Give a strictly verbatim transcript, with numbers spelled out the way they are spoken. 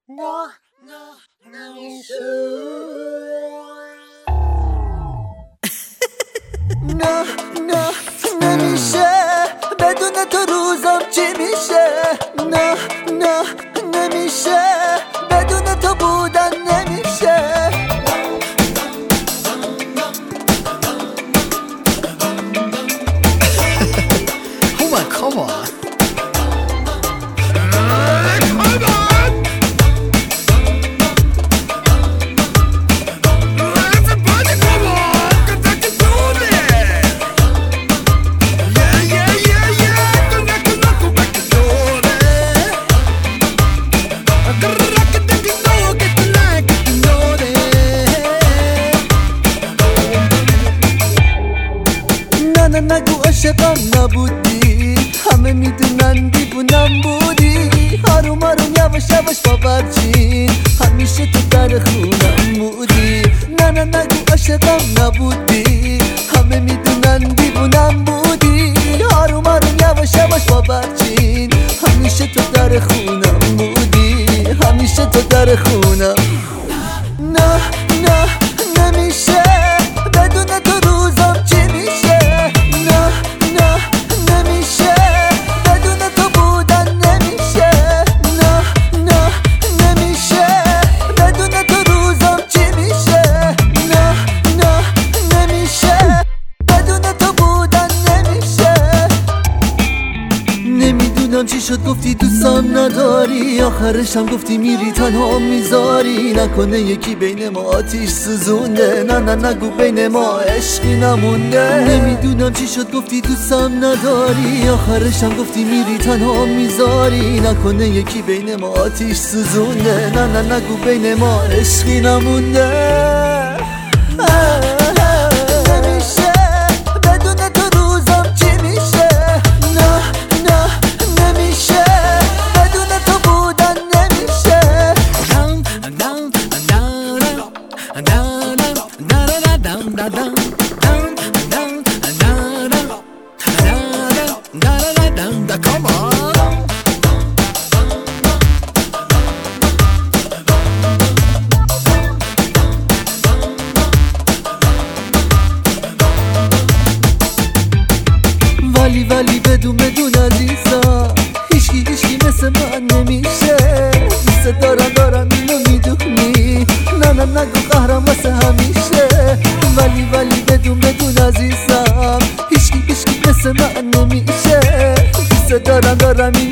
نه نه نمیشه نه نه نمیشه بدون تو روزم چی میشه نه نه نمیشه بدون تو بودن نمیشه Oh my, come on. نه نگو عاشقم نبودی همه میدونن دیوونم بودی آروم آروم یواش یواش باور چین همیشه تو در خونم بودی نه نه نگو عاشقم نبودی همه میدونن دیوونم بودی آروم آروم یواش یواش باور چین همیشه تو در خونم بودی همیشه تو در خونم نه نه نمیشه بدون تو روزم چی میشه نه نه نمیشه بدون تو بودن نمیشه نه نه نمیشه بدون تو روزم چی میشه نه نه نمیشه بدون تو بودن نمیشه نمیدونم چی شد گفتی دوستم نداری آخرش هم گفتی میری تنها میذاری نکنه یکی بین ما آتیش سوزونده نه نه نگو بین ما عشقی نمونده نمیدونم چی شد گفتی دوستم نداری آخرش هم گفتی میری تنها میذاری نکنه یکی بین ما آتیش سوزونده نه نه نگو بین ما عشقی نمونده Come on. ولی ولی بدون بدون عزیزم هیچکی هیچکی مثل من نمیشه دوست دارم دارم اینو میدونی نه نه نگو قهرم واسه همیشه ولی ولی بدون بدون عزیزم هیچکی هیچکی مثل من نمیشه دوست دارم دارم